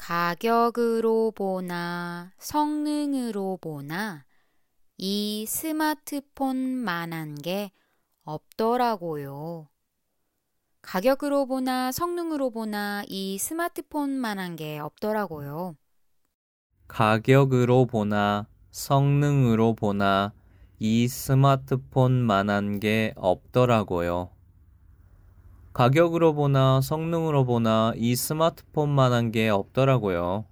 가격으로 보나 성능으로 보나 이 스마트폰만한 게 없더라고요. 가격으로 보나 성능으로 보나 이 스마트폰만한 게 없더라고요. 가격으로 보나 성능으로 보나 이 스마트폰만한 게 없더라고요. 가격으로 보나 성능으로 보나 이 스마트폰만한 게 없더라고요.